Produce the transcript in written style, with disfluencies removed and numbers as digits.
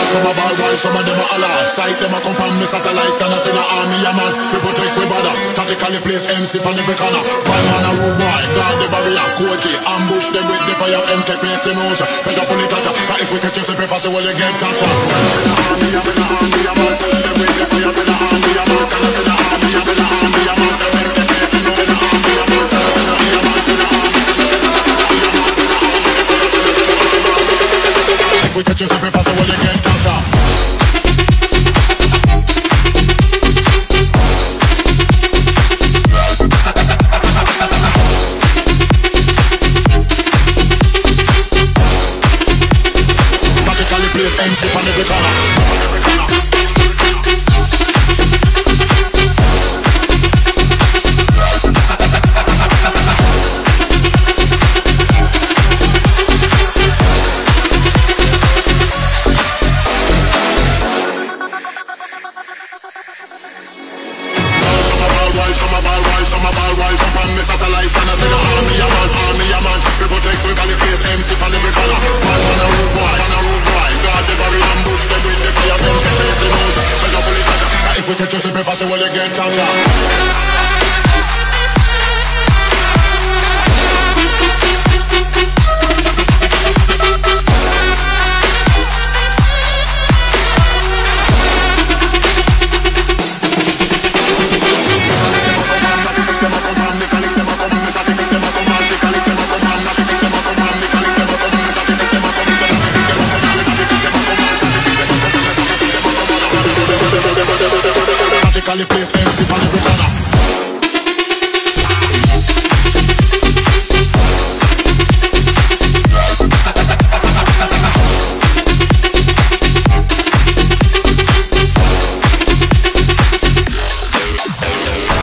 Some a ball boy, some of them a holla. Sight them a come from me satellites, cannot see the army a man. We protect we bother, tactically place MC on every corner. Bad man a rude boy, guard the barrier, Koji. Ambush them with the fire, MK place the nose. Better pull it out, but if we catch you, say preface, well you get touched. Army a man, army a man. Them with the fire, the army a man. Cannot see the army a man, army a man. Them with the place the nose, the army a man. If we catch you, say preface, well you get touched. MC on every corner. Some a ball rise up on me satellites, and I say the army a man. We protect we valley face MC on every corner. Man a rude boy, guard the barrier, ambush them with the fire, them can face the nose. Better pull it out, if we catch you, say preface, well you get touched. Tactically place MC on every corner.